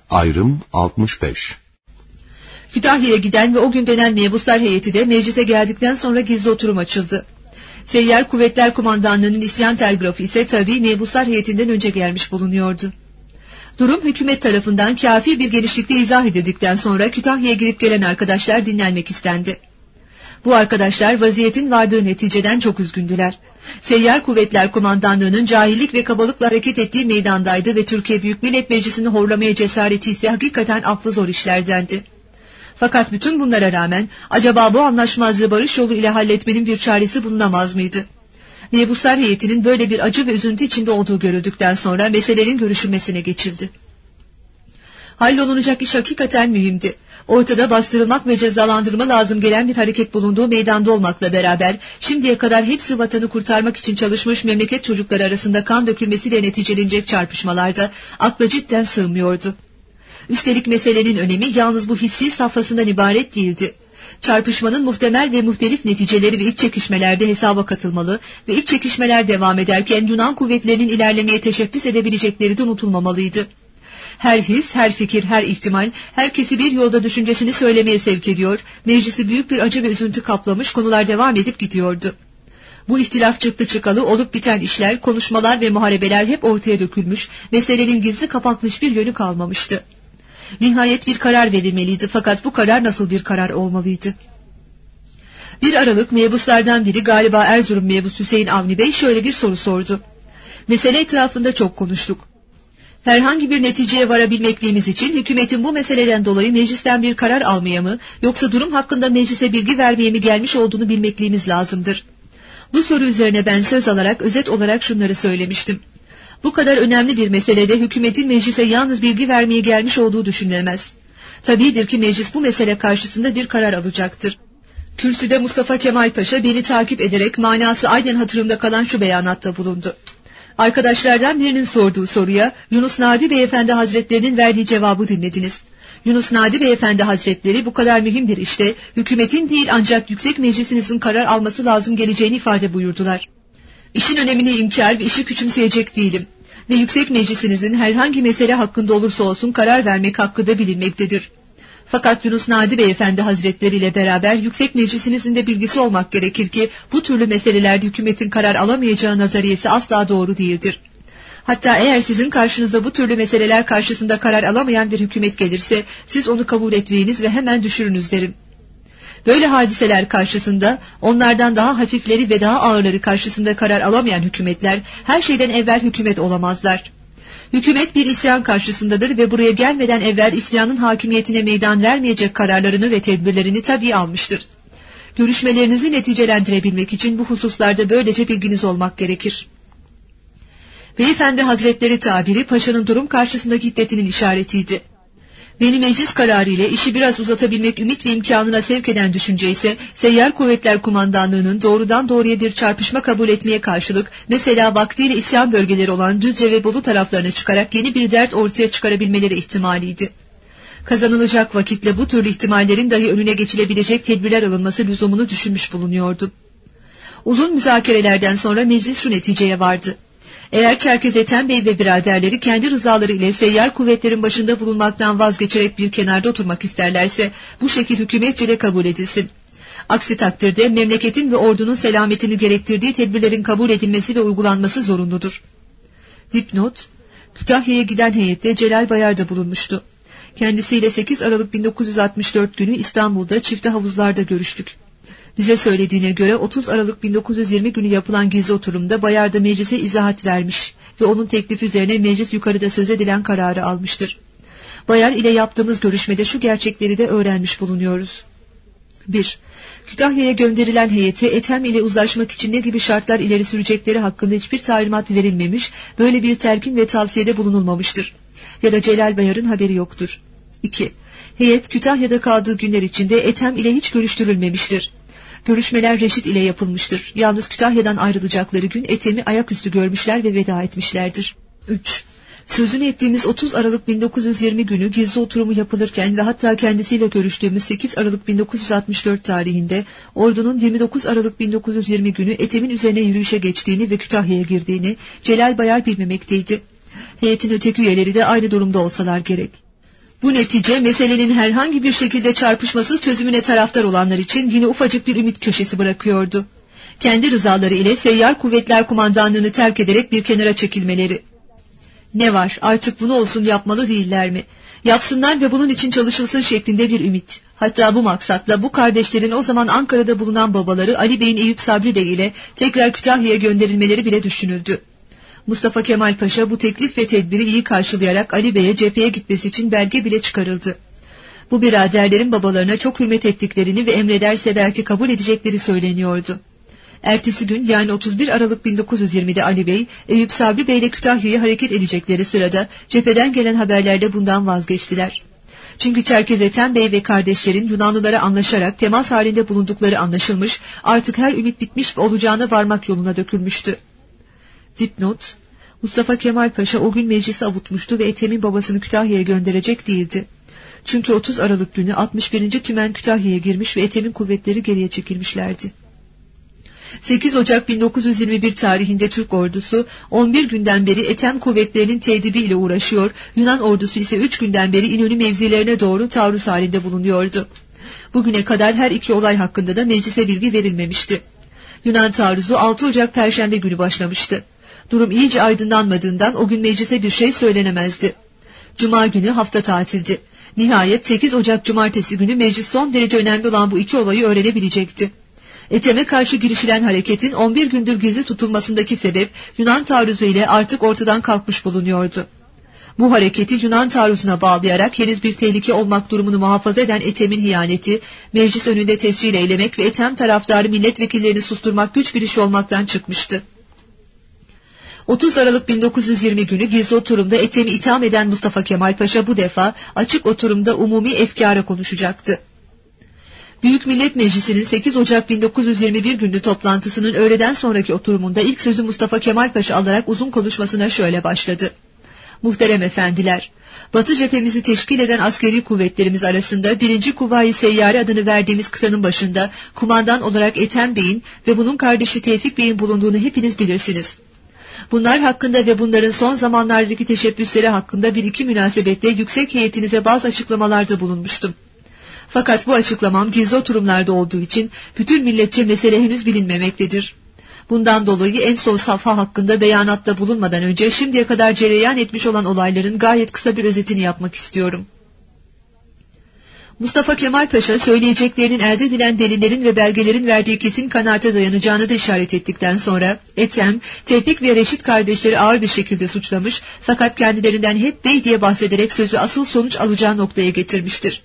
Ayrım 65. Kütahya'ya giden ve o gün dönen mebuslar heyeti de meclise geldikten sonra gizli oturum açıldı. Seyyar Kuvvetler Kumandanlığı'nın isyan telgrafı ise tabii mebuslar heyetinden önce gelmiş bulunuyordu. Durum hükümet tarafından kafi bir genişlikte izah edildikten sonra Kütahya'ya girip gelen arkadaşlar dinlenmek istendi. Bu arkadaşlar vaziyetin vardığı neticeden çok üzgündüler. Seyyar Kuvvetler Kumandanlığı'nın cahillik ve kabalıkla hareket ettiği meydandaydı ve Türkiye Büyük Millet Meclisi'ni horlamaya cesareti ise hakikaten affı zor işlerdendi. Fakat bütün bunlara rağmen acaba bu anlaşmazlığı barış yolu ile halletmenin bir çaresi bulunamaz mıydı? Mebuslar heyetinin böyle bir acı ve üzüntü içinde olduğu görüldükten sonra meselenin görüşülmesine geçildi. Hallolunacak iş hakikaten mühimdi. Ortada bastırılmak ve cezalandırma lazım gelen bir hareket bulunduğu meydanda olmakla beraber şimdiye kadar hepsi vatanı kurtarmak için çalışmış memleket çocukları arasında kan dökülmesiyle neticelenecek çarpışmalarda akla cidden sığmıyordu. Üstelik meselenin önemi yalnız bu hissi safhasından ibaret değildi. Çarpışmanın muhtemel ve muhtelif neticeleri ve iç çekişmelerde hesaba katılmalı ve iç çekişmeler devam ederken Yunan kuvvetlerinin ilerlemeye teşebbüs edebilecekleri de unutulmamalıydı. Her his, her fikir, her ihtimal, herkesi bir yolda düşüncesini söylemeye sevk ediyor, meclisi büyük bir acı ve üzüntü kaplamış, konular devam edip gidiyordu. Bu ihtilaf çıktı çıkalı olup biten işler, konuşmalar ve muharebeler hep ortaya dökülmüş, meselenin gizli kapaklı hiçbir yönü kalmamıştı. Nihayet bir karar verilmeliydi fakat bu karar nasıl bir karar olmalıydı? 1 Aralık mebuslardan biri galiba Erzurum mebus Hüseyin Avni Bey şöyle bir soru sordu. Mesele etrafında çok konuştuk. Herhangi bir neticeye varabilmekliğimiz için hükümetin bu meseleden dolayı meclisten bir karar almaya mı yoksa durum hakkında meclise bilgi vermeye mi gelmiş olduğunu bilmekliğimiz lazımdır. Bu soru üzerine ben söz alarak özet olarak şunları söylemiştim. Bu kadar önemli bir meselede hükümetin meclise yalnız bilgi vermeye gelmiş olduğu düşünülemez. Tabiidir ki meclis bu mesele karşısında bir karar alacaktır. Kürsüde Mustafa Kemal Paşa beni takip ederek manası aynen hatırımda kalan şu beyanatta bulundu. Arkadaşlardan birinin sorduğu soruya Yunus Nadi Beyefendi Hazretlerinin verdiği cevabı dinlediniz. Yunus Nadi Beyefendi Hazretleri bu kadar mühim bir işte hükümetin değil ancak Yüksek Meclisinizin karar alması lazım geleceğini ifade buyurdular. İşin önemini inkar ve işi küçümseyecek değilim. Ve Yüksek Meclisinizin herhangi mesele hakkında olursa olsun karar vermek hakkı da bilinmektedir. Fakat Yunus Nadi Beyefendi Hazretleri ile beraber Yüksek Meclisinizin de bilgisi olmak gerekir ki bu türlü meselelerde hükümetin karar alamayacağı nazariyesi asla doğru değildir. Hatta eğer sizin karşınızda bu türlü meseleler karşısında karar alamayan bir hükümet gelirse siz onu kabul etmeyiniz ve hemen düşürünüz derim. Böyle hadiseler karşısında onlardan daha hafifleri ve daha ağırları karşısında karar alamayan hükümetler her şeyden evvel hükümet olamazlar. Hükümet bir isyan karşısındadır ve buraya gelmeden evvel isyanın hakimiyetine meydan vermeyecek kararlarını ve tedbirlerini tabii almıştır. Görüşmelerinizi neticelendirebilmek için bu hususlarda böylece bilginiz olmak gerekir. Beyefendi Hazretleri tabiri paşanın durum karşısındaki hiddetinin işaretiydi. Beni meclis kararı ile işi biraz uzatabilmek ümit ve imkanına sevk eden düşünce ise Seyyar Kuvvetler Kumandanlığı'nın doğrudan doğruya bir çarpışma kabul etmeye karşılık mesela vaktiyle isyan bölgeleri olan Düzce ve Bolu taraflarına çıkarak yeni bir dert ortaya çıkarabilmeleri ihtimaliydi. Kazanılacak vakitle bu türlü ihtimallerin dahi önüne geçilebilecek tedbirler alınması lüzumunu düşünmüş bulunuyordu. Uzun müzakerelerden sonra meclis şu neticeye vardı. Eğer Çerkez Ethem Bey ve biraderleri kendi rızaları ile seyyar kuvvetlerin başında bulunmaktan vazgeçerek bir kenarda oturmak isterlerse bu şekil hükümetçe de kabul edilsin. Aksi takdirde memleketin ve ordunun selametini gerektirdiği tedbirlerin kabul edilmesi ve uygulanması zorunludur. Dipnot: Kütahya'ya giden heyette Celal Bayar da bulunmuştu. Kendisiyle 8 Aralık 1964 günü İstanbul'da çifte havuzlarda görüştük. Bize söylediğine göre 30 Aralık 1920 günü yapılan gizli oturumda Bayar da meclise izahat vermiş ve onun teklifi üzerine meclis yukarıda söz edilen kararı almıştır. Bayar ile yaptığımız görüşmede şu gerçekleri de öğrenmiş bulunuyoruz. 1. Kütahya'ya gönderilen heyete Ethem ile uzlaşmak için ne gibi şartlar ileri sürecekleri hakkında hiçbir talimat verilmemiş, böyle bir telkin ve tavsiyede bulunulmamıştır. Ya da Celal Bayar'ın haberi yoktur. 2. Heyet Kütahya'da kaldığı günler içinde Ethem ile hiç görüştürülmemiştir. Görüşmeler Reşit ile yapılmıştır. Yalnız Kütahya'dan ayrılacakları gün Ethem'i ayaküstü görmüşler ve veda etmişlerdir. 3. Sözünü ettiğimiz 30 Aralık 1920 günü gizli oturumu yapılırken ve hatta kendisiyle görüştüğümüz 8 Aralık 1964 tarihinde ordunun 29 Aralık 1920 günü Ethem'in üzerine yürüyüşe geçtiğini ve Kütahya'ya girdiğini Celal Bayar bilmemekteydi. Heyetin öteki üyeleri de aynı durumda olsalar gerek. Bu netice meselenin herhangi bir şekilde çarpışmasız çözümüne taraftar olanlar için yine ufacık bir ümit köşesi bırakıyordu. Kendi rızaları ile Seyyar Kuvvetler Kumandanlığını terk ederek bir kenara çekilmeleri. Ne var, artık bunu olsun yapmalı değiller mi? Yapsınlar ve bunun için çalışılsın şeklinde bir ümit. Hatta bu maksatla bu kardeşlerin o zaman Ankara'da bulunan babaları Ali Bey'in Eyüp Sabri Bey ile tekrar Kütahya'ya gönderilmeleri bile düşünüldü. Mustafa Kemal Paşa bu teklif ve tedbiri iyi karşılayarak Ali Bey'e cepheye gitmesi için belge bile çıkarıldı. Bu biraderlerin babalarına çok hürmet ettiklerini ve emrederse belki kabul edecekleri söyleniyordu. Ertesi gün, yani 31 Aralık 1920'de Ali Bey, Eyüp Sabri Bey ile Kütahya'ya hareket edecekleri sırada cepheden gelen haberlerde bundan vazgeçtiler. Çünkü Çerkez Ethem Bey ve kardeşlerin Yunanlılara anlaşarak temas halinde bulundukları anlaşılmış, artık her ümit bitmiş ve olacağına varmak yoluna dökülmüştü. Dipnot: Mustafa Kemal Paşa o gün meclisi avutmuştu ve Ethem'in babasını Kütahya'ya gönderecek değildi. Çünkü 30 Aralık günü 61. Tümen Kütahya'ya girmiş ve Ethem'in kuvvetleri geriye çekilmişlerdi. 8 Ocak 1921 tarihinde Türk ordusu 11 günden beri Ethem kuvvetlerinin tedibi ile uğraşıyor, Yunan ordusu ise 3 günden beri İnönü mevzilerine doğru taarruz halinde bulunuyordu. Bugüne kadar her iki olay hakkında da meclise bilgi verilmemişti. Yunan taarruzu 6 Ocak Perşembe günü başlamıştı. Durum iyice aydınlanmadığından o gün meclise bir şey söylenemezdi. Cuma günü hafta tatildi. Nihayet 8 Ocak Cumartesi günü meclis son derece önemli olan bu iki olayı öğrenebilecekti. Ethem'e karşı girişilen hareketin 11 gündür gizli tutulmasındaki sebep Yunan taarruzu ile artık ortadan kalkmış bulunuyordu. Bu hareketi Yunan taarruzuna bağlayarak henüz bir tehlike olmak durumunu muhafaza eden Ethem'in hiyaneti, meclis önünde tescil eylemek ve Ethem taraftarı milletvekillerini susturmak güç bir iş olmaktan çıkmıştı. 30 Aralık 1920 günü gizli oturumda Ethem'i itham eden Mustafa Kemal Paşa bu defa açık oturumda umumi efkâra konuşacaktı. Büyük Millet Meclisi'nin 8 Ocak 1921 günlü toplantısının öğleden sonraki oturumunda ilk sözü Mustafa Kemal Paşa alarak uzun konuşmasına şöyle başladı. Muhterem efendiler, Batı cephemizi teşkil eden askeri kuvvetlerimiz arasında 1. Kuvayi Seyyare adını verdiğimiz kıtanın başında kumandan olarak Ethem Bey'in ve bunun kardeşi Tevfik Bey'in bulunduğunu hepiniz bilirsiniz. Bunlar hakkında ve bunların son zamanlardaki teşebbüsleri hakkında bir iki münasebetle yüksek heyetinize bazı açıklamalarda bulunmuştum. Fakat bu açıklamam gizli oturumlarda olduğu için bütün milletçe mesele henüz bilinmemektedir. Bundan dolayı en son safha hakkında beyanatta bulunmadan önce şimdiye kadar cereyan etmiş olan olayların gayet kısa bir özetini yapmak istiyorum. Mustafa Kemal Paşa söyleyeceklerinin elde edilen delillerin ve belgelerin verdiği kesin kanaate dayanacağını da işaret ettikten sonra Ethem, Tevfik ve Reşit kardeşleri ağır bir şekilde suçlamış fakat kendilerinden hep bey diye bahsederek sözü asıl sonuç alacağı noktaya getirmiştir.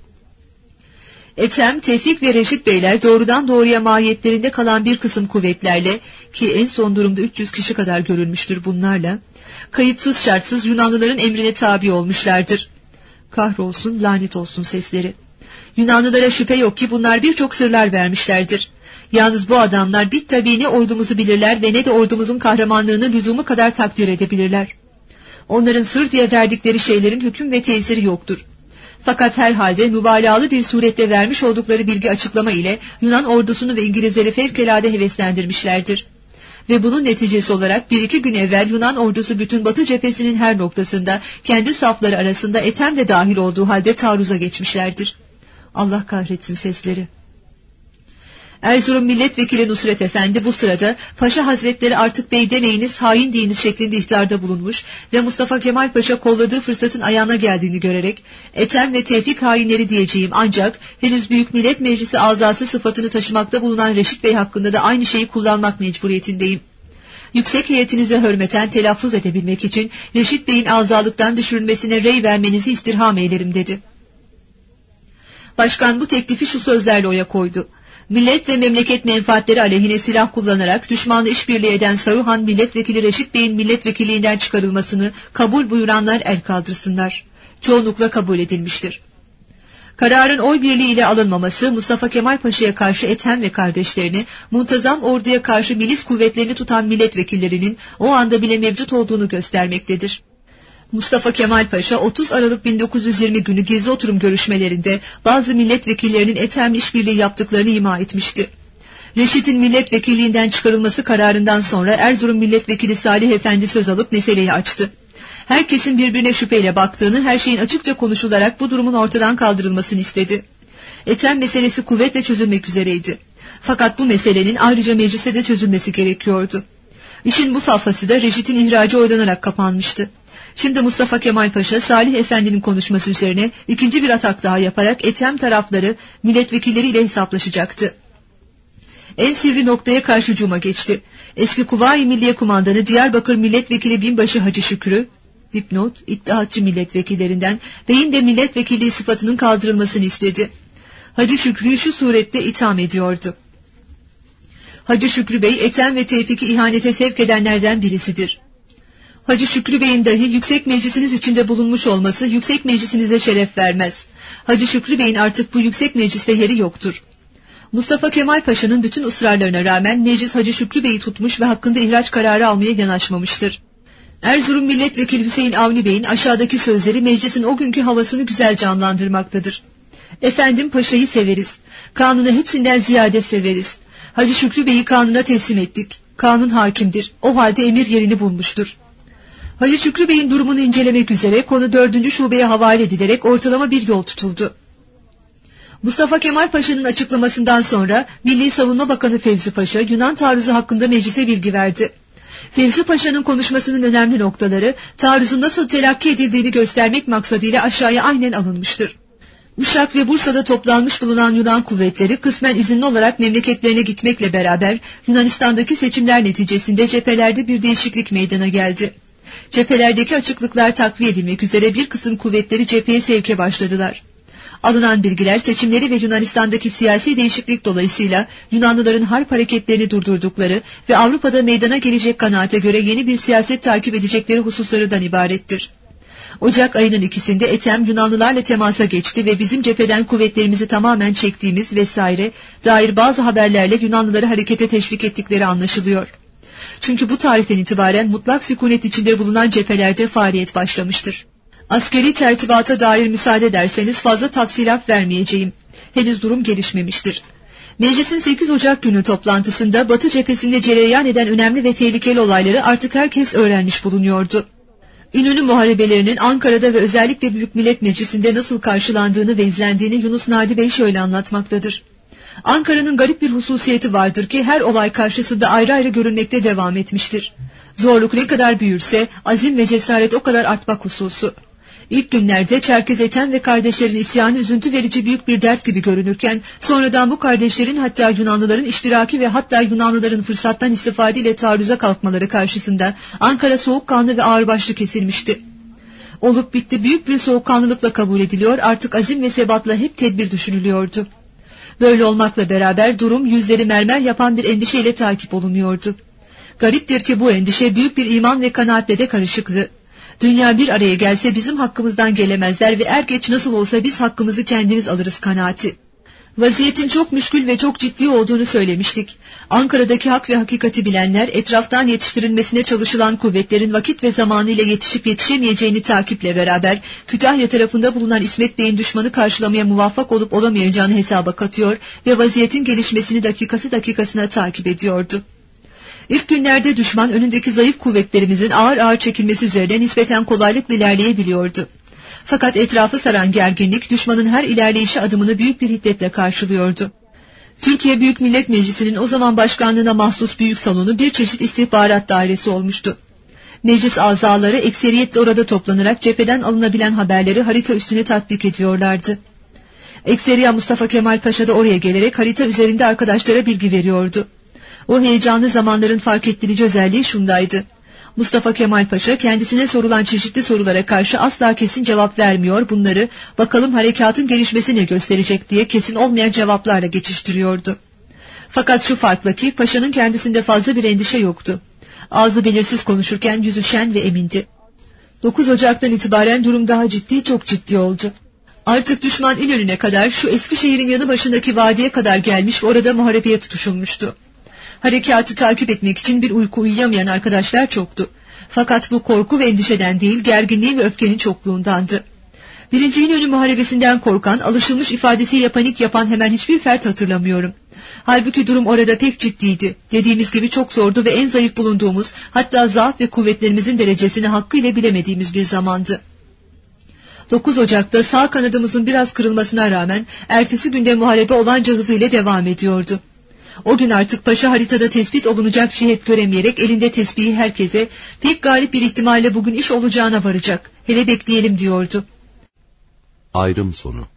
Ethem, Tevfik ve Reşit beyler doğrudan doğruya mahiyetlerinde kalan bir kısım kuvvetlerle ki en son durumda 300 kişi kadar görülmüştür bunlarla, kayıtsız şartsız Yunanlıların emrine tabi olmuşlardır. Kahrolsun, lanet olsun sesleri. Yunanlılara şüphe yok ki bunlar birçok sırlar vermişlerdir. Yalnız bu adamlar bit tabii ne ordumuzu bilirler ve ne de ordumuzun kahramanlığını lüzumu kadar takdir edebilirler. Onların sır diye verdikleri şeylerin hüküm ve tesiri yoktur. Fakat herhalde mübalağalı bir surette vermiş oldukları bilgi açıklama ile Yunan ordusunu ve İngilizleri fevkalade heveslendirmişlerdir. Ve bunun neticesi olarak 1-2 gün evvel Yunan ordusu bütün Batı cephesinin her noktasında kendi safları arasında Ethem de dahil olduğu halde taarruza geçmişlerdir. Allah kahretsin sesleri. Erzurum Milletvekili Nusret Efendi bu sırada Paşa Hazretleri artık bey demeyiniz hain deyiniz şeklinde ihtarda bulunmuş ve Mustafa Kemal Paşa kolladığı fırsatın ayağına geldiğini görerek Ethem ve Tevfik hainleri diyeceğim ancak henüz Büyük Millet Meclisi azası sıfatını taşımakta bulunan Reşit Bey hakkında da aynı şeyi kullanmak mecburiyetindeyim. Yüksek heyetinize hürmeten telaffuz edebilmek için Reşit Bey'in azalıktan düşürülmesine rey vermenizi istirham eylerim dedi. Başkan bu teklifi şu sözlerle oya koydu. Millet ve memleket menfaatleri aleyhine silah kullanarak düşmanla işbirliği eden Saruhan Milletvekili Reşit Bey'in milletvekilliğinden çıkarılmasını kabul buyuranlar el kaldırsınlar. Çoğunlukla kabul edilmiştir. Kararın oy birliği ile alınmaması Mustafa Kemal Paşa'ya karşı Ethem ve kardeşlerini, muntazam orduya karşı milis kuvvetlerini tutan milletvekillerinin o anda bile mevcut olduğunu göstermektedir. Mustafa Kemal Paşa 30 Aralık 1920 günü gizli oturum görüşmelerinde bazı milletvekillerinin Ethem'le işbirliği yaptıklarını ima etmişti. Reşit'in milletvekilliğinden çıkarılması kararından sonra Erzurum Milletvekili Salih Efendi söz alıp meseleyi açtı. Herkesin birbirine şüpheyle baktığını, her şeyin açıkça konuşularak bu durumun ortadan kaldırılmasını istedi. Ethem meselesi kuvvetle çözülmek üzereydi. Fakat bu meselenin ayrıca mecliste de çözülmesi gerekiyordu. İşin bu safhası da rejitin ihracı oylanarak kapanmıştı. Şimdi Mustafa Kemal Paşa, Salih Efendi'nin konuşması üzerine ikinci bir atak daha yaparak Ethem tarafları milletvekilleriyle hesaplaşacaktı. En sivri noktaya karşı hücuma geçti. Eski Kuvayi Milliye Kumandanı Diyarbakır Milletvekili Binbaşı Hacı Şükrü, dipnot, İttihatçı milletvekillerinden beyin de milletvekilliği sıfatının kaldırılmasını istedi. Hacı Şükrü'yü şu surette itham ediyordu. Hacı Şükrü Bey, Ethem ve Tevfik'i ihanete sevk edenlerden birisidir. Hacı Şükrü Bey'in dahi yüksek meclisiniz içinde bulunmuş olması yüksek meclisinize şeref vermez. Hacı Şükrü Bey'in artık bu yüksek mecliste yeri yoktur. Mustafa Kemal Paşa'nın bütün ısrarlarına rağmen meclis Hacı Şükrü Bey'i tutmuş ve hakkında ihraç kararı almaya yanaşmamıştır. Erzurum Milletvekili Hüseyin Avni Bey'in aşağıdaki sözleri meclisin o günkü havasını güzel canlandırmaktadır. Efendim, paşayı severiz. Kanunu hepsinden ziyade severiz. Hacı Şükrü Bey'i kanuna teslim ettik. Kanun hakimdir. O halde emir yerini bulmuştur. Hacı Şükrü Bey'in durumunu incelemek üzere konu 4. şubeye havale edilerek ortalama bir yol tutuldu. Mustafa Kemal Paşa'nın açıklamasından sonra Milli Savunma Bakanı Fevzi Paşa Yunan taarruzu hakkında meclise bilgi verdi. Fevzi Paşa'nın konuşmasının önemli noktaları taarruzun nasıl telakki edildiğini göstermek maksadıyla aşağıya aynen alınmıştır. Uşak ve Bursa'da toplanmış bulunan Yunan kuvvetleri kısmen izinli olarak memleketlerine gitmekle beraber Yunanistan'daki seçimler neticesinde cephelerde bir değişiklik meydana geldi. Cephelerdeki açıklıklar takviye edilmek üzere bir kısım kuvvetleri cepheye sevke başladılar. Alınan bilgiler seçimleri ve Yunanistan'daki siyasi değişiklik dolayısıyla Yunanlıların harp hareketlerini durdurdukları ve Avrupa'da meydana gelecek kanaate göre yeni bir siyaset takip edecekleri hususlardan ibarettir. Ocak ayının 2'sinde Ethem Yunanlılarla temasa geçti ve bizim cepheden kuvvetlerimizi tamamen çektiğimiz vesaire dair bazı haberlerle Yunanlıları harekete teşvik ettikleri anlaşılıyor. Çünkü bu tarihten itibaren mutlak sükunet içinde bulunan cephelerde faaliyet başlamıştır. Askeri tertibata dair müsaade ederseniz fazla tafsilat vermeyeceğim. Henüz durum gelişmemiştir. Meclisin 8 Ocak günü toplantısında Batı cephesinde cereyan eden önemli ve tehlikeli olayları artık herkes öğrenmiş bulunuyordu. İnönü muharebelerinin Ankara'da ve özellikle Büyük Millet Meclisi'nde nasıl karşılandığını ve izlendiğini Yunus Nadi Bey şöyle anlatmaktadır. Ankara'nın garip bir hususiyeti vardır ki her olay karşısında ayrı ayrı görülmekte devam etmiştir. Zorluk ne kadar büyürse azim ve cesaret o kadar artmak hususu. İlk günlerde Çerkez Ethem ve kardeşlerin isyanı üzüntü verici büyük bir dert gibi görünürken sonradan bu kardeşlerin hatta Yunanlıların iştiraki ve hatta Yunanlıların fırsattan istifadeyle taarruza kalkmaları karşısında Ankara soğukkanlı ve ağırbaşlı kesilmişti. Olup bitti büyük bir soğukkanlılıkla kabul ediliyor, artık azim ve sebatla hep tedbir düşünülüyordu. Böyle olmakla beraber durum yüzleri mermer yapan bir endişeyle takip olunuyordu. Gariptir ki bu endişe büyük bir iman ve kanaatle de karışıktı. Dünya bir araya gelse bizim hakkımızdan gelemezler ve er geç nasıl olsa biz hakkımızı kendimiz alırız kanaati. Vaziyetin çok müşkül ve çok ciddi olduğunu söylemiştik. Ankara'daki hak ve hakikati bilenler etraftan yetiştirilmesine çalışılan kuvvetlerin vakit ve zamanıyla yetişip yetişemeyeceğini takiple beraber Kütahya tarafında bulunan İsmet Bey'in düşmanı karşılamaya muvaffak olup olamayacağını hesaba katıyor ve vaziyetin gelişmesini dakikası dakikasına takip ediyordu. İlk günlerde düşman önündeki zayıf kuvvetlerimizin ağır ağır çekilmesi üzerine nispeten kolaylıkla ilerleyebiliyordu. Fakat etrafı saran gerginlik düşmanın her ilerleyişi adımını büyük bir hiddetle karşılıyordu. Türkiye Büyük Millet Meclisi'nin o zaman başkanlığına mahsus büyük salonu bir çeşit istihbarat dairesi olmuştu. Meclis azaları ekseriyetle orada toplanarak cepheden alınabilen haberleri harita üstüne tatbik ediyorlardı. Ekseriya Mustafa Kemal Paşa da oraya gelerek harita üzerinde arkadaşlara bilgi veriyordu. O heyecanlı zamanların fark ettirici özelliği şundaydı. Mustafa Kemal Paşa kendisine sorulan çeşitli sorulara karşı asla kesin cevap vermiyor, bunları bakalım harekatın gelişmesi ne gösterecek diye kesin olmayan cevaplarla geçiştiriyordu. Fakat şu farkla ki paşanın kendisinde fazla bir endişe yoktu. Ağzı belirsiz konuşurken yüzü şen ve emindi. 9 Ocak'tan itibaren durum daha ciddi, çok ciddi oldu. Artık düşman İnönü'ne kadar şu Eskişehir'in yanı başındaki vadiye kadar gelmiş ve orada muharebeye tutuşulmuştu. Harekatı takip etmek için bir uyku uyuyamayan arkadaşlar çoktu. Fakat bu korku ve endişeden değil, gerginliği ve öfkenin çokluğundandı. Birinci İnönü Muharebesi'nden korkan, alışılmış ifadesiyle panik yapan hemen hiçbir fert hatırlamıyorum. Halbuki durum orada pek ciddiydi. Dediğimiz gibi çok zordu ve en zayıf bulunduğumuz, hatta zaaf ve kuvvetlerimizin derecesini hakkıyla bilemediğimiz bir zamandı. 9 Ocak'ta sağ kanadımızın biraz kırılmasına rağmen ertesi günde muharebe olanca hızıyla devam ediyordu. O gün artık paşa haritada tespit olunacak cihet göremeyerek elinde tesbihi herkese pek galip bir ihtimalle bugün iş olacağına varacak. Hele bekleyelim diyordu. Ayrım sonu.